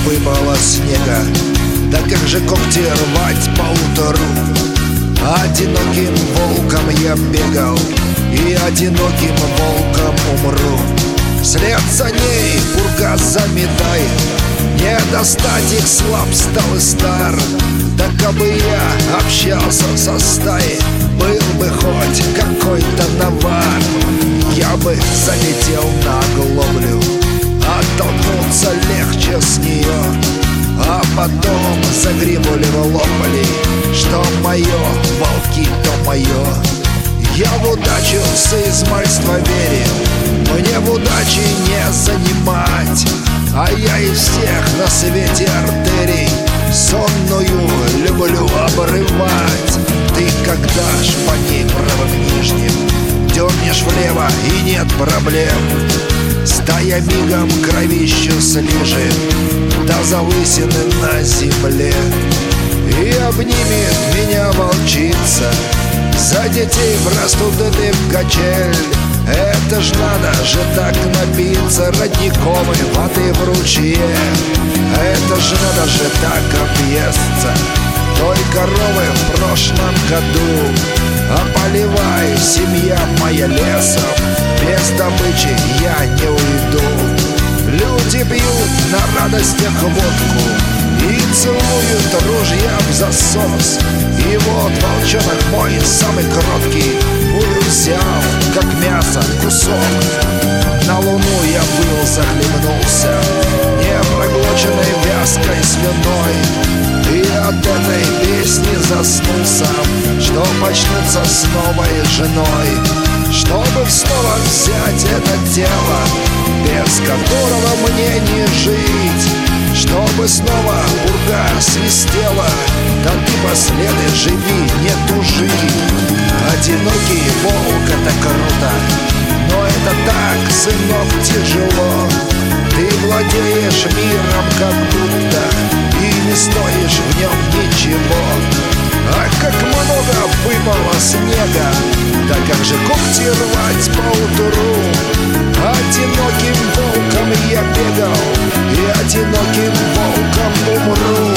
выпало снега, да как же когти рвать поутру? Одиноким волком я бегал, и одиноким волком умру. Вслед за ней пурга заметает, не достать их, слаб стал и стар. Да кабы я общался со стаей, был бы хоть какой-то навар, я бы залетел на глоблю, оттолкнуться легче с нее, а потом загребли лопали, что мое, волки, то мое. Я в удачу с измальства верил, мне в удаче не занимать, а я из всех на свете артерий сонную люблю обрывать. Ты когда ж по ней правым нижним дернешь влево, и нет проблем, стая мигом кровищу слижет до залысины на земле. И обнимет меня волчица, за детей простудит в качель. Это ж надо же так напиться родниковой воды в ручье. Это ж надо же так объесться той коровы в прошлом году. А поливай, семья моя, лесом, без добычи я не уйду. Люди пьют на радостях водку и целуют ружья в засос. И вот волчонок мой, самый кроткий, пулю взял, как мясо, кусок. На луну я был, захлебнулся непроглоченной вязкой слюной, и от этой песни заснул сам, что почнется с новой женой. Чтобы снова взять это тело, без которого мне не жить, чтобы снова пурга свистела, да ты последуй, живи, не тужи. Одинокий волк — это круто, но это так, сынок, тяжело. Ты владеешь миром как будто и не стоишь в нем ничего. А как много выпало снега, да как же когти рвать поутру. Одиноким волком я бегал, и одиноким волком умру.